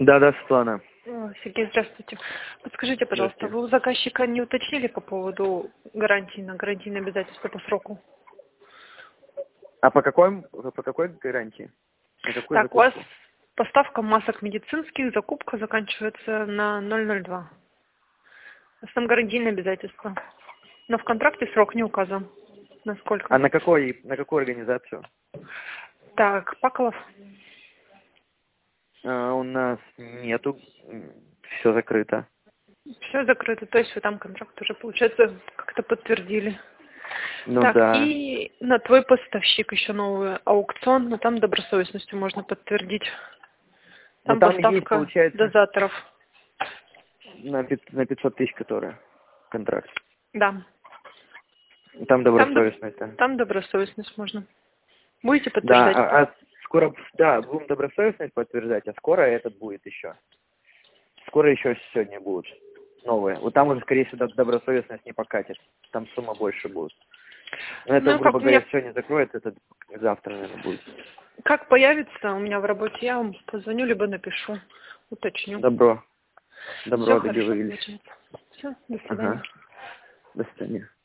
Да, Светлана. Сергей, здравствуйте. Подскажите, пожалуйста, Здравствуйте. вы у заказчика не уточнили по поводу гарантийные обязательства по сроку? А по какой гарантии? На какую Так, у вас закупку? поставка масок медицинских, закупка заканчивается на 002. Там гарантийные обязательства. Но в контракте срок не указан. Насколько? А на какую организацию? Так, Паколов. У нас нету, все закрыто. Все закрыто, то есть вы там контракт уже, получается, как-то подтвердили. Ну Так, да. и на твой поставщик еще новый аукцион, но там добросовестностью можно подтвердить. Но Там там есть, поставка получается, дозаторов. на 500 тысяч, которая контракт. Да. Там Там, добросовестность, да. там добросовестность можно. Будете Да, подтверждать? скоро, да, будем добросовестность подтверждать, а скоро этот будет еще. Скоро еще сегодня будут новые. Вот там уже, скорее всего, добросовестность не покатит. Там сумма больше будет. Но это, Ну, грубо как говоря, мне, сегодня закроет, это завтра, наверное, будет. как появится у меня в работе, я вам позвоню, либо напишу, уточню. Добро. Все Добро, хорошо договорились. получается. Все, до свидания. Ага. До свидания.